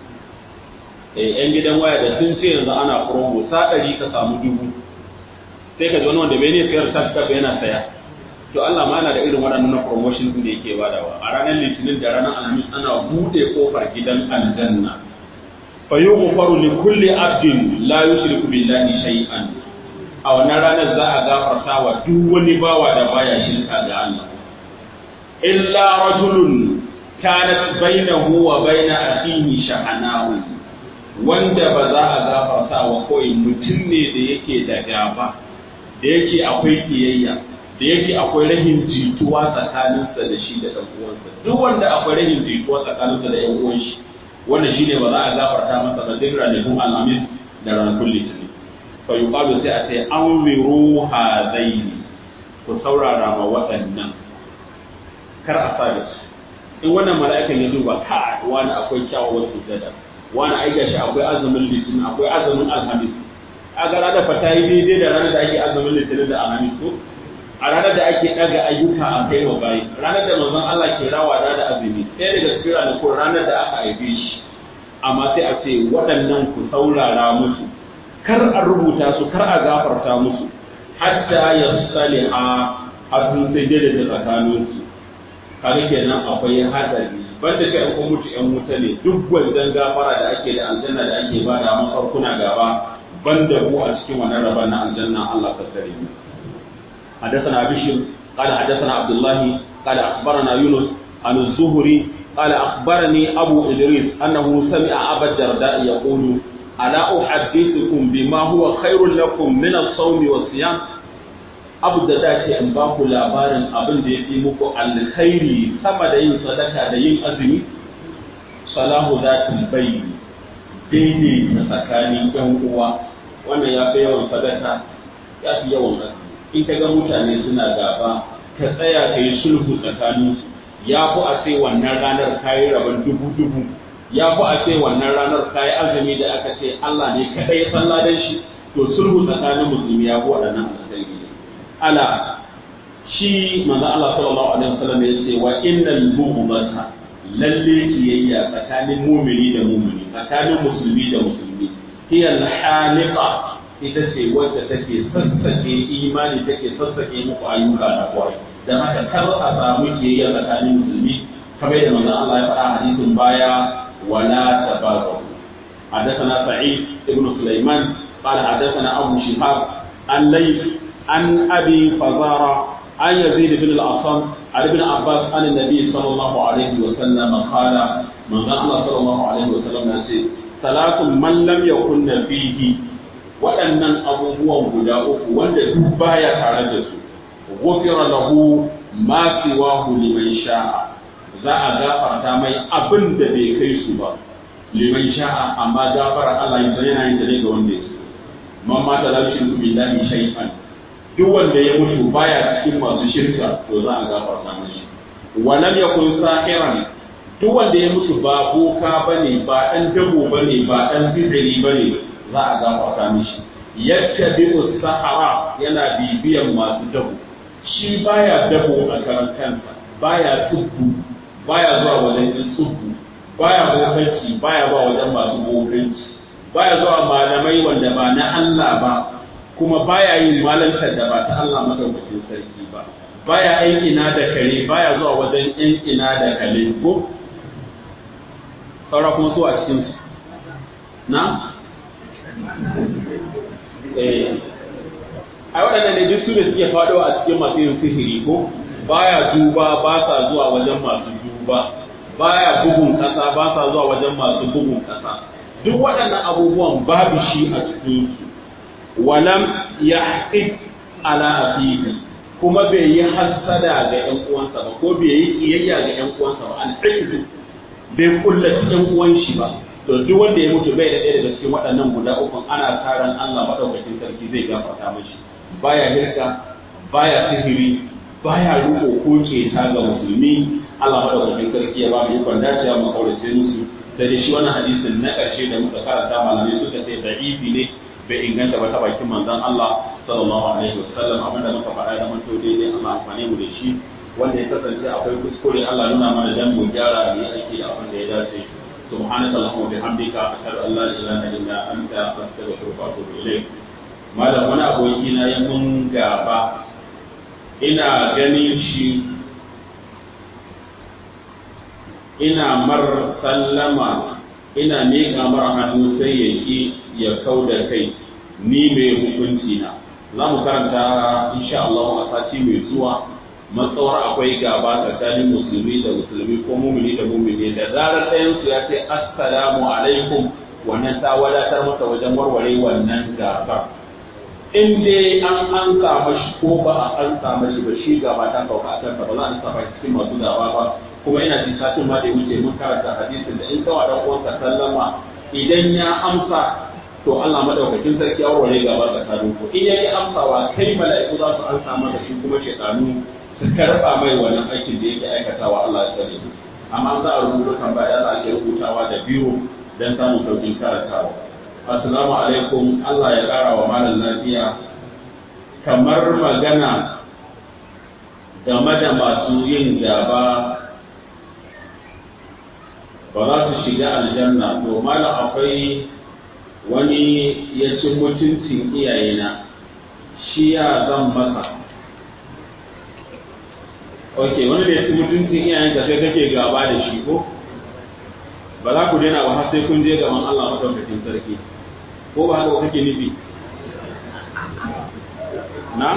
‘yan gidan waya da sun ce yanzu ana promo sa ɗari ka samu dubu sai ka ji wani wanda bai ne sayar ta yana saya to Allah ma yana da irin waɗannan promotion din da yake badawa a ranar litinin da ranar alhamis ana buɗe kofar gidan aljanna fa yughfaru li kulli abdin la yushriku billahi shay'an a wannan ranar za a gafarta wa duk wani bawa da baya shirka da Allah illa rajulun kanat bainahu wa baina akhihi shahanahu wanda ba za a gafarta wa kawai mutum ne da yake da gaba da yake akwai kiyayya da yake akwai rahin jituwa tsakaninsa da shi da ɗan uwansa duk wanda akwai rahin jituwa tsakaninsa da ɗan uwan shi wanda shine ba za a gafarta masa ba duk ranakun alhamis da ranakun litinin fa yuqalu sai a ce anziru hadaini ku saurara ma waɗannan kar a sa da su in wannan mala'ikan ya duba ka wani akwai kyawawan sujada wani aika shi akwai azumin litinin akwai azumin alhamis a ga ranar fa ta yi daidai da ranar da ake azumin litinin da alhamis ko a ranar da ake ɗaga ayyuka a kai wa bayi ranar da manzon Allah ke rawa da da azumi ɗaya daga cikin ranakun ranar da aka haife shi amma sai a ce waɗannan ku saurara musu kar a rubuta su kar a gafarta musu hatta yasaliha har sun sai daidai da tsakaninsu kaga kenan akwai hadari banda kai an mutu yan wuta ne duk gwanjan gafara da ake da aljanna da ake ba da mafarkuna gaba banda ku a cikin wannan rabar na aljanna Allah ka tsare mu حدثنا بشر قال حدثنا عبد الله قال اخبرنا يونس عن الزهري قال اخبرني ابو ادريس انه سمع ابا الدرداء يقول الا احدثكم بما هو خير لكم من الصوم والصيام Abu da dace in ba ku labarin abin da ya fi muku alkhairi sama da yin sadaka da yin azumi salahu zatul bayni daidai ta tsakanin yan uwa wannan ya fi yawan sadaka ya fi yawan azumi in ka ga mutane suna gaba ka tsaya ka yi sulhu tsakaninsu ya fi a ce wannan ranar kayi rabon dubu dubu ya fi a ce wannan ranar kayi azumi da aka ce Allah ne kaɗai ya san ladan shi to sulhu tsakanin musulmi ya fi waɗannan alkhairi ala shi manzo Allah sallallahu alaihi wasallam ya ce wa innal bughmata lalle kiyayya tsakanin mu'mini da mu'mini tsakanin musulmi da musulmi hiya al-haliqa ita ce wacce take sassake imani take sassake muku ayyuka na kwai dan haka kar a samu kiyayya tsakanin musulmi kamar yadda manzo Allah ya faɗa hadisin baya wala tabaghu حدثنا سعيد بن سليمان قال حدثنا أبو شهاب عن ليث عن أبي فزارة عن يزيد بن الأصم عن ابن عباس عن النبي صلى الله عليه وسلم قال من الله صلى الله عليه وسلم يقول ثلاث من لم يكن فيه waɗannan abubuwan guda uku wanda duk baya tare da su ghufira lahu ma siwahu liman sha'a za a gafarta mai abin da bai kai su ba liman sha'a amma gafara Allah ya yana yin da ga wanda ya so man mata la yushriku billahi shay'an duk wanda ya mutu baya cikin masu shirka to za a gafarta mashi wa lam yakun sahiran duk wanda ya mutu ba boka bane ba dan dabo bane ba dan sihiri bane za a gafarta mishi yattabi'u sahara yana bibiyan masu dabo shi baya dabo a karan kansa baya tsubbu baya zuwa wajen yin tsubbu baya bokanci baya ba wajen masu bokanci baya zuwa malamai wanda ba na Allah ba kuma baya yin malantar da ba ta Allah madaukakin sarki ba baya aiki na da kare baya zuwa wajen yan ina da kare ko saura kuma so a cikin su na eh ai waɗannan ne duk su da suke faɗo a cikin masu yin sihiri ko baya duba ba sa zuwa wajen masu duba baya bugun ƙasa ba sa zuwa wajen masu bugun ƙasa duk waɗannan abubuwan babu shi a cikin su walam yahqid ala aqibi kuma bai yi hasada ga ƴan uwansa ba ko bai yi kiyayya ga ƴan uwansa ba an hiqdu bai kullaci ƴan uwan shi ba to duk wanda ya mutu bai da ɗaya daga cikin waɗannan guda uku ana taron Allah madaukakin sarki zai gafarta mashi baya hirka baya sihiri baya ruko ko keta ga musulmi Allah madaukakin sarki ya ba mu ikon dacewa mu kaurace musu da shi wannan hadisin na ƙarshe da muka karanta malamai suka ce da'ifi ne bai inganta ba ta bakin manzon Allah sallallahu alaihi wasallam abinda muka faɗa da mun to daidai Allah amfane mu da shi wanda ya kasance akwai kuskure Allah nuna mana dan mu gyara ne ake da abin da ya dace subhanaka allahumma bihamdika ashhadu an la ilaha illa anta astaghfiruka wa atubu ilayk malam wani aboki na ya mun gaba ina ganin shi ina mar sallama ina miƙa mar hannu sai ya ki ya kau da kai ni mai hukunci na za mu karanta insha Allah a sati mai zuwa matsawar akwai gaba tsakanin musulmi da musulmi ko mumini da mumini da zarar ɗayan su ya ce assalamu alaikum wannan ta wadatar masa wajen warware wannan gaba in dai an an samu shi ko ba a an samu shi ba shi gaba ta sauka a kansa ba za a saba cikin masu gaba ba kuma ina jin satin ma da ya wuce mun karanta hadisin da in kawa dan uwanka sallama idan ya amsa to Allah madaukakin sarki ya warware gaba tsakanin ku in yayi amsawa kai mala'iku za su amsa maka shi kuma shaytanu su karba mai wannan aikin da yake aikatawa Allah ya tsare amma za a rubuta tambaya za a ke rubutawa da biro dan samun sauƙin karantawa assalamu alaikum Allah ya ƙara wa malam lafiya kamar magana game da masu yin gaba ba za su shiga aljanna to malam akwai wani ya ci mutuncin iyayena shi ya zan masa ok wani da ya ci mutuncin iyayenka sai kake gaba da shi ko ba za ku daina ba har sai kun je gaban Allah madaukakin sarki ko ba haka kake nufi na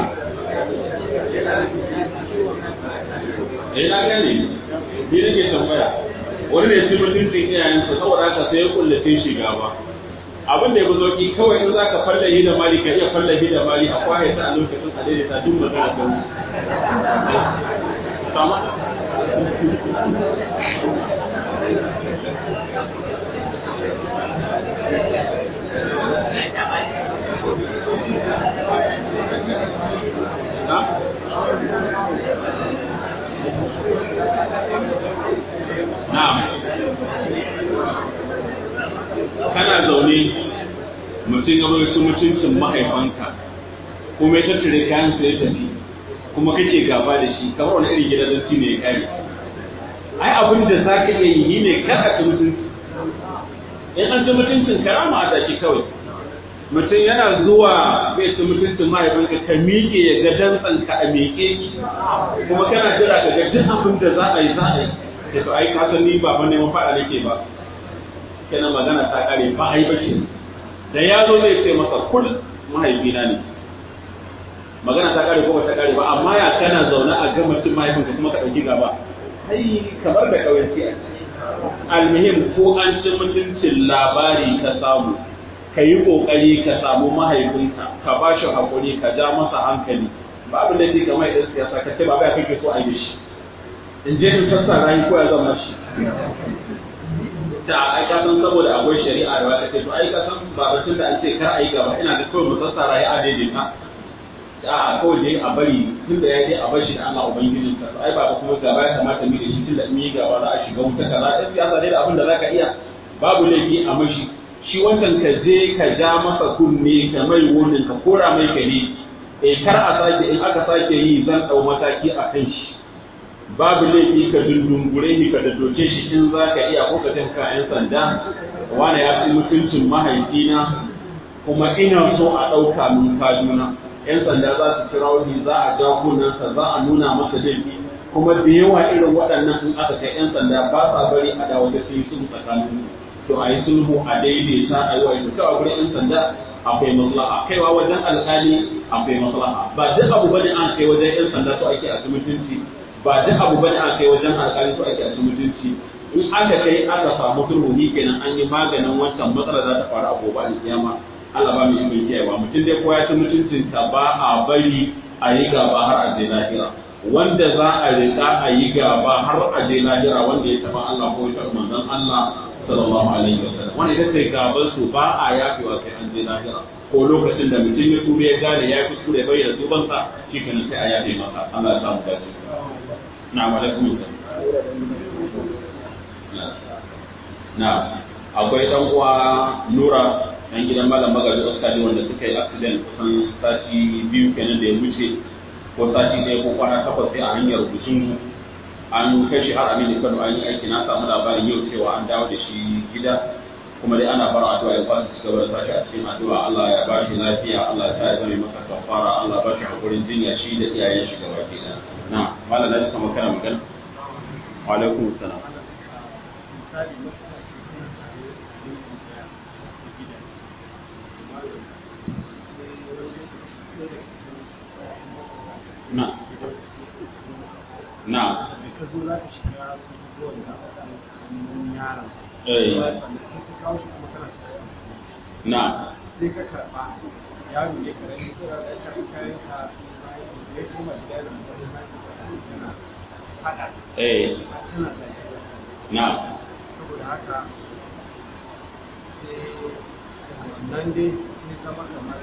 eh na gane ni nake tambaya wani ne shi mutuncin iyayensa saboda haka sai ya kullace shi gaba abin da ya fi zoki kawai in za ka fallahi da mali ka iya fallahi da mali a kwaye ta a lokacin a daidaita duk magana ta sama na? Na'am. Kana zaune mutum ya bar su mutuncin mahaifanka kuma ya tattare kayan sa ya tafi kuma kake gaba da shi kamar wani irin gidan zanci ne ya kare ai abin da za ka iya yi ne kar a ci mutunci in an ci mutuncin karama a taki kawai mutum yana zuwa bai ci mutuncin mahaifinka ka miƙe ya ga dantsanka a miƙe kuma kana jira ka ga duk abin da za a yi za a yi sai to ai ka san ni ba fa neman faɗa nake ba kenan magana ta kare ba ai ba ke da ya zo zai ce masa kul mahaifina ne magana ta kare ko ba ta kare ba amma ya kana zaune a ga mutum mahaifinka kuma ka ɗauki gaba ai kamar da ƙauyanci a almuhim ko an ci mutuncin labari ka samu ka yi ƙoƙari ka samu mahaifinka ka ba shi haƙuri ka ja masa hankali babu da ke kamar idan siyasa ka ce ba ya kake so a yi shi in je in sassa rayu ko ya zama shi ta ai ka san saboda akwai shari'a da wata ce to ai ka san ba batun da an ce kar a yi gaba ina da kawai mu sassa rayu a daidaita a kawai dai a bari tun da ya je a bashi da Allah ubangijin ka ai ba kuma gaba ya kamata mu da shi tun da in yi gaba za a shiga wuta kaza ɗan siyasa dai da abin da zaka iya babu laifi a mashi shi wancan ka je ka ja masa kunne ka mai wurin ka kora mai kare eh kar a sake in aka sake yi zan dau mataki a kan shi babu laifi ka dundungure shi ka daddoke shi in za ka iya ko ka tafi yan sanda wani ya fi mutuncin mahaifina kuma ina so a ɗauka min kaduna yan sanda za su kira wani za a ja kunnensa za a nuna masa laifi kuma da yawa irin waɗannan in aka kai yan sanda ba sa bari a dawo da su sun tsakanin to a yi sulhu a daidaita a yi wa ita kawai gurin yan sanda akwai maslaha kaiwa wajen alƙali akwai maslaha ba duk abu bane an kai wajen yan sanda to ake a mutunci ba duk abu bane aka kai wajen alƙali to ake a mutunci in aka kai aka samu sulhu kenan an yi maganin wancan matsala za ta faru a gobe da kiyama Allah ba mu yi kiyayewa mutum dai ko ya ci mutuncin ta ba a bari a yi gaba har a je lahira wanda za a riƙa a yi gaba har a je lahira wanda ya taba Allah ko ya taba manzon Allah sallallahu alaihi wasallam wanda ita ce gaban su ba a yafewa sai an je lahira ko lokacin da mutum ya tube ya gane ya kuskure bai da tubansa shi kenan sai a yafe masa Allah ya samu dace na'am alaikum na akwai dan uwa Nura dan gidan malam magaji Oscar wanda suka yi accident kusan sati biyu kenan da ya wuce ko sati ɗaya ko kwana takwas sai a hanyar Busungu an kai shi har Aminu Kano an yi aiki na samu labarin yau cewa an dawo da shi gida kuma dai ana fara addu'a ya fara cigaba da sashi a cikin addu'a Allah ya ba shi lafiya Allah ya sa ya zama masa kafara Allah ba shi hakurin jinya shi da iyayen shi gaba ki da na malam na sama kana magana wa alaikum assalam na na eh na sai ka karba yaro ya karbi ko da ka kai ka ya kuma da yana fada eh na saboda haka sai nan dai sai zama kamar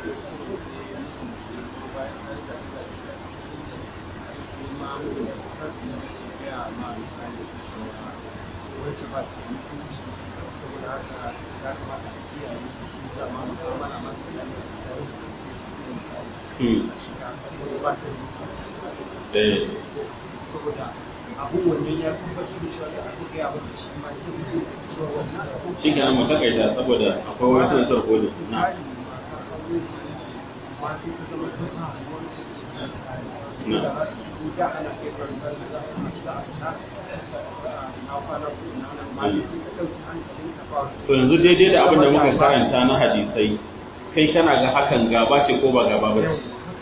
shi ke nan matakaita saboda akwai wani sanatar kodi na to yanzu daidai da abin da muka karanta na hadisai kai kana ga hakan gaba ce ko ba gaba ba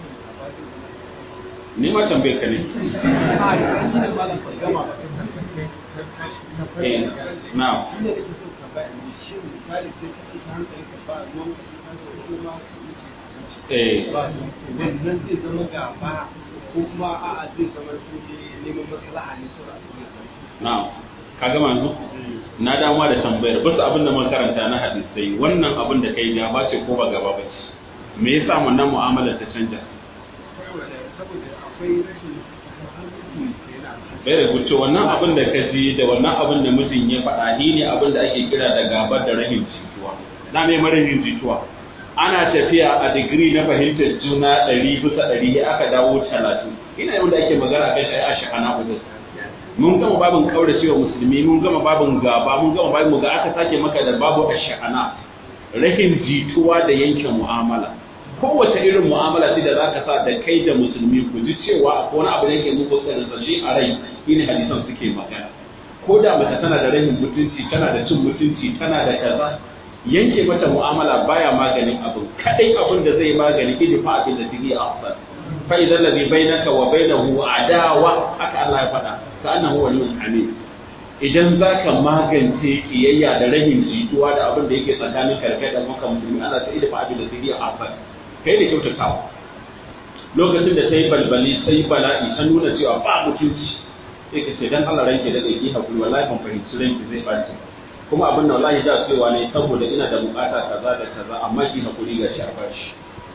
ni ma tambayar ka ne eh na eh wannan zai zama gaba ko kuma a'a zai zama neman maslaha ne sura na'am kaga manzo na damuwa da tambayar basu abin da mun karanta na hadisai wannan abin da kai gaba ce ko ba gaba ba ce me yasa wannan mu'amalar ta canja saboda akwai rashin bai da guce wannan abin da ka ji da wannan abin da mutum ya faɗa shi ne abin da ake kira da gabar da rahin jituwa na mai marahin jituwa ana tafiya a digiri na fahimtar juna ɗari bisa ɗari aka dawo talatin ina yawan da ake magana kai shi a shahana uku mun gama babin kaura cewa musulmi mun gama babin gaba mun gama babin ga aka sake maka da babu ash'ana rahin jituwa da yanke mu'amala kowace irin mu'amala ce da zaka sa da kai da musulmi ku ji cewa akwai wani abu da yake muku tsarsashi a rai shine hadisan suke magana ko da mace tana da rahin mutunci tana da cin mutunci tana da kaza yanke mata mu'amala baya maganin abu kadai abin da zai magani idfa abin da take ahsan fa idan ladhi bainaka wa bainahu adawa haka Allah ya faɗa ka annahu waliyyun hamid idan zaka magance kiyayya da rahin jituwa da abin da yake tsakanin karkai da maka musulmi Allah ta idfa abin da take ahsan kai da kyautatawa lokacin da tayi balbali sai bala'i ta nuna cewa ba mutunci sai ka ce dan Allah ranke da kai hakuri wallahi ban fahimci ranki zai baci kuma abin da wallahi da cewa ne saboda ina da bukata kaza da kaza amma ki hakuri ga shi a bashi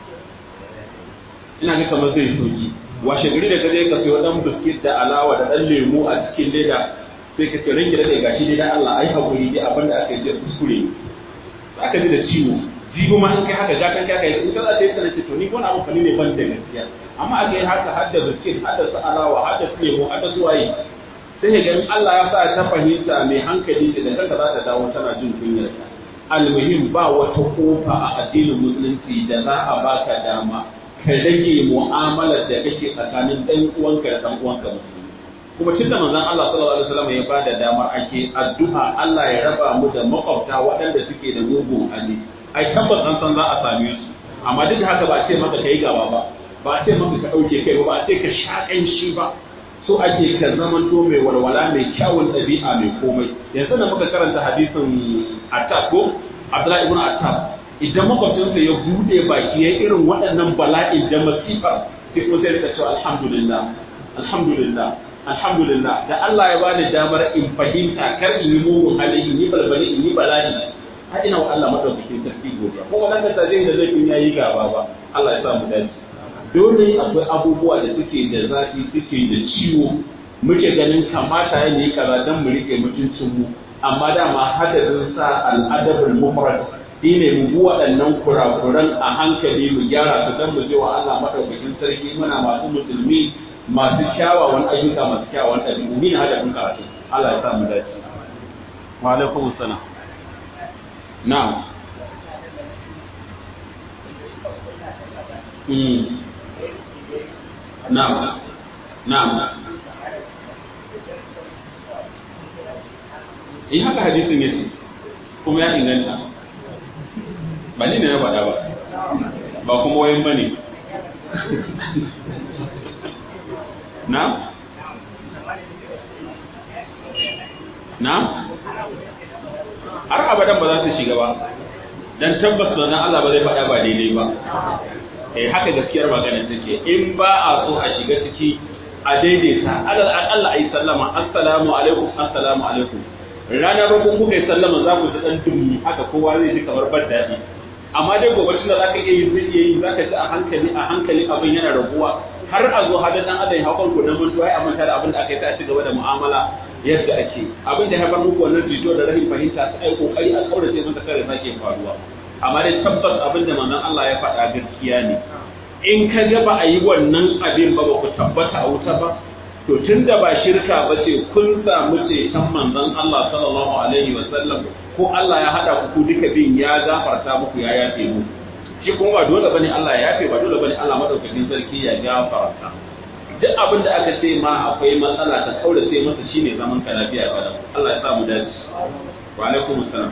ina ga kamar zai soki washe gari da kaje ka sayo dan biskit da alawa da dan lemu a cikin leda sai ka ce ranki da gashi dai dan Allah ai hakuri dai abin da aka yi kuskure aka ji da ciwo jigo ma in kai haka ga kan kai in kaza sai kana ce to ni wani abu fani ne ban da gaskiya amma aka yi haka har da biskit har da alawa har da lemu har da suwaye sai ga in Allah ya sa ta fahimta mai hankali da kanka za ta dawo tana jin kunyar ta almuhim ba wata kofa a addinin musulunci da za a baka dama ka rage mu'amalar da kake tsakanin dan uwanka da dan uwanka musulmi kuma tun da manzon Allah sallallahu alaihi wasallam ya bada damar ake addu'a Allah ya raba mu da makwabta waɗanda suke da mugun hali ai tabbas an san za a same su amma duk da haka ba a ce maka kai gaba ba ba a ce maka ka dauke kai ba ba a ce ka shaƙan shi ba so ake ka zamanto mai walwala mai kyawun ɗabi'a mai komai yanzu da muka karanta hadisin Attab ko Abdullahi ibn Attab idan makwabcinsa ya bude baki ya irin waɗannan bala'in da masifar sai kuma sai rika cewa alhamdulillah alhamdulillah alhamdulillah da Allah ya bani damar in fahimta kar in yi mugun hali in yi balbali in yi bala'i har ina wa Allah madaukakin sarki godiya ko wannan da zai da zai yayi gaba ba Allah ya sa mu dace dole akwai abubuwa da suke da zafi suke da ciwo muke ganin kamata ya yi kaza don mu rike mutuncinmu amma dama hadadin sa al'adabul mufrad shine mu bi waɗannan kurakuran a hankali mu gyara su don mu je wa Allah madaukakin sarki muna masu musulmi masu kyawawan ayyuka masu kyawawan ɗabi'u ni hadafin karatu Allah ya sa mu dace wa alaikum assalam na'am mm Na'am, na'am. In haka hadisin yake kuma ya inganta. Ba ni ne na faɗa ba, ba kuma wayan ba ne. Na'am? Na'am? Har abadan ba za su shiga ba, don tabbas da Allah ba zai faɗa ba daidai ba. eh haka gaskiyar magana take in ba a so a shiga ciki a daidaita alal aqalla ai sallama assalamu alaikum assalamu alaikum ranar rukun kuka yi sallama za ku ji dan dumi haka kowa zai ji kamar bar daɗi amma dai gobe tun da zaka iya yi zai iya yi zaka ji a hankali a hankali abin yana raguwa har a zo hada dan adam hakan ku dan mutuwa ai amanta da abin da aka yi ta ci gaba da mu'amala yadda ake abin da haifar muku wannan jito da rahin fahimta sai ai kokari a kaurace masa kare sake faruwa amma dai tabbas abin da manzon Allah ya faɗa gaskiya ne in ka ga ba a yi wannan abin ba ba ku tabbata a wuta ba to tunda ba shirka ba ce kun samu ceton manzon Allah sallallahu alaihi wa sallam ko Allah ya hada ku duka bin ya gafarta muku ya yafe mu shi kuma ba dole bane Allah ya yafe ba dole bane Allah madaukakin sarki ya gafarta duk abin da aka ce ma akwai matsala ta kaurace masa shine zaman ka lafiya ba Allah ya sa mu dace wa alaikum assalam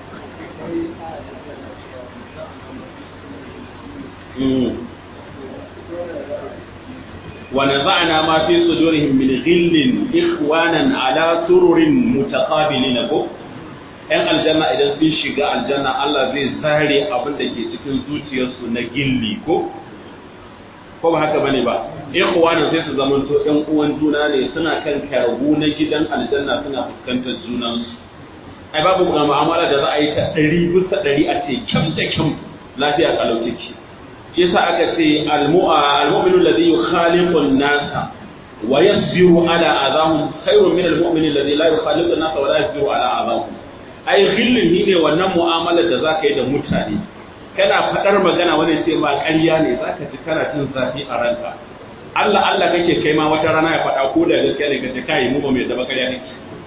ونزعنا ما في صدورهم من غل إخوانا على سرر متقابلين ko ‘yan aljanna idan sun shiga aljanna Allah zai zare abin da ke cikin zuciyarsu na gilli ko ko ba haka bane ba ikhwana sai su zama to ɗan uwan juna ne suna kan karbu na gidan aljanna suna fuskantar junansu ai babu mu'amala da za a yi ta ɗari bisa ɗari a ce kyam da kyam lafiya kalau take shi yasa aka ce al-mu'minu alladhi yukhaliqu an-nasa wa yasbiru ala adahum khairun min al-mu'min alladhi la yukhaliqu an-nasa wa la yasbiru ala adahum ai ghillin ne wannan mu'amalar da zaka yi da mutane kana fadar magana wani ce ba ƙarya ne zaka ji kana jin zafi a ranka Allah Allah kake kai ma wata rana ya fada ko da gaskiya ne kace kai mu ba mai da ƙarya ne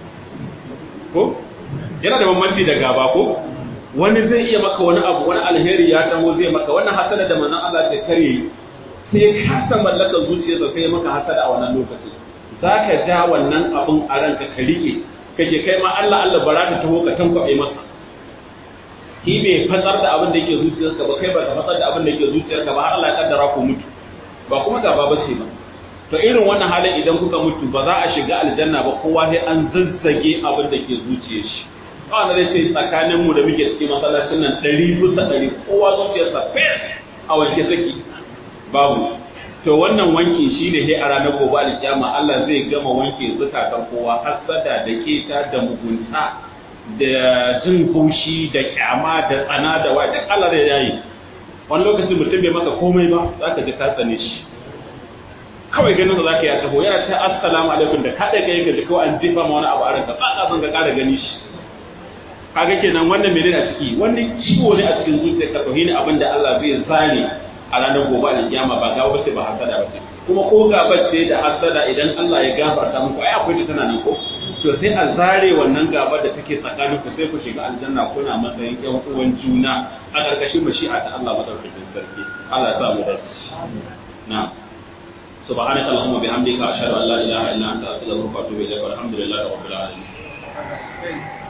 ko yana da bambanci da gaba ko wani zai iya maka wani abu wani alheri ya taho zai maka wannan hasada da manzon Allah ta kare sai ka san mallaka zuciyarsa sai maka hasada a wannan lokaci zaka ja wannan abun a ranka ka rike kake kai ma Allah Allah bara ka taho ka tankwabe masa shi bai fatsar da abin da yake zuciyarka ba kai ba ka fatsar da abin da yake zuciyarka ba har Allah ya kaddara ku mutu ba kuma gaba ba ce ba to irin wannan halin idan kuka mutu ba za a shiga aljanna ba kowa sai an zazzage abin da ke zuciyar shi ba na dai sai tsakanin mu da muke cikin masallacin nan ɗari bisa ɗari kowa zuciyarsa fes a wanke saki babu to wannan wanki shine sai a ranar gobe alkiyama Allah zai gama wanke zukatan kowa hasada da keta da mugunta da jin haushi da kyama da tsana da wa duk Allah zai yayi wani lokacin mutum bai maka komai ba zaka ji ka tsane shi kawai ganin da zaka yi taho yana ta assalamu alaikum da ka dai kai ga kawai an jefa ma wani abu a ranka ba ka san ka kara gani shi kaga kenan wannan menene a ciki wannan ciwo ne a cikin zuciyarka to ne abin da Allah zai zane a ranar gobe alkiyama ba gawa bace ba hasada bace kuma ko gaba ce da hasada idan Allah ya gafarta muku ai akwai ta tana nan ko to sai a zare wannan gaba da take tsakanin ku sai ku shiga aljanna kuna matsayin ƴan uwan juna a ƙarƙashin mashi'a ta Allah madaukakin sarki Allah ya sa mu dace na'am subhanaka allahumma bihamdika ashhadu an la ilaha illa anta astaghfiruka wa atubu ilaik walhamdulillahi rabbil alamin